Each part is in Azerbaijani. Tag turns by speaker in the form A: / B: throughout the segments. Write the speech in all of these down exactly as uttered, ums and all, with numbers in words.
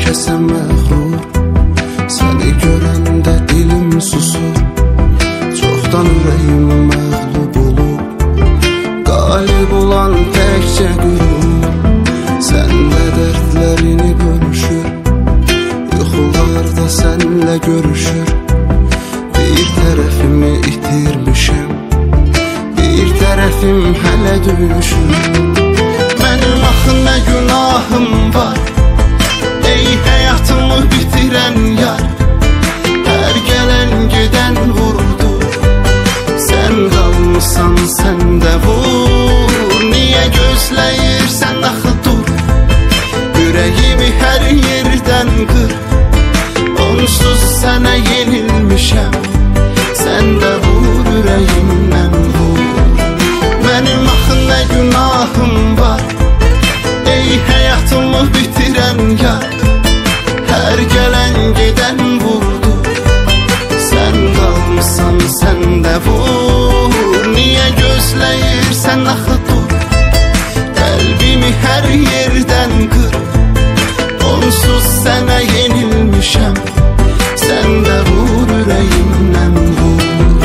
A: herkese məğrur. Səni görəndə dilim susur. Çoxdan ürəyim məğlub olub. Qalib olan təkcə qürur. Səndə dərdlərini bölüşür. Yuxularda sənlə görüşür. Bir tərəfimi itirmişəm, bir tərəfim hələ döyüşür. Mənim axı nə günahım var, ey həyatımı bitirən yar. Hər gələn gedən vurdu, sən qalmısan sən də vur. Niyə gözləyirsən axı dur, ürəyimi hər yerdən qır. Onsuz sənə yenilmişəm, sən də vur ürəyimdən vur. Mənim axı nə günahım var, ey həyatımı bitirən yar. Hər gələn gedən vurdu, sən qalmısan sən də vur. Niyə gözləyirsən axı dur, qəlbimi hər yerdən qır. Onsuz sənə yenilmişəm, sən də vur ürəyimdən vur.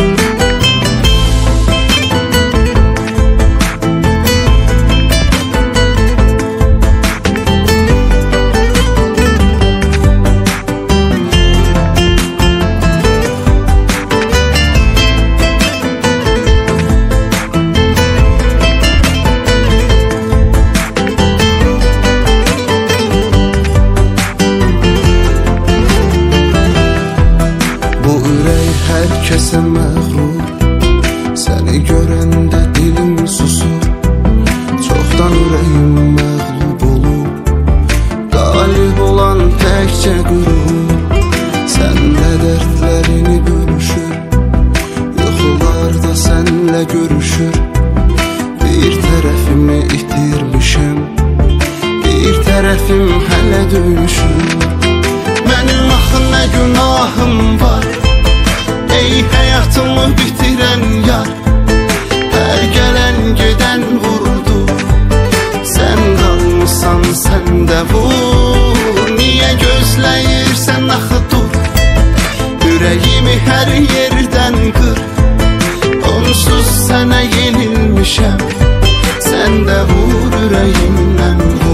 A: Herkese məğrur. Səni görəndə dilim susur. Çoxdan ürəyim məğlub olub. Qalib olan təkcə qürur. Səndə dərdlərini bölüşür. Yuxularda sənlə görüşür. Bir tərəfimi itirmişəm, bir tərəfim hələ döyüşür. Mənim axı nə günahım var, ey həyatımı bitirən yar. Hər gələn gedən vurdu, sən qalmısan sən də vur. Niyə gözləyirsən axı dur, ürəyimi hər yerdən qır. Onsuz sənə yenilmişəm, sən də vur ürəyimdən vur.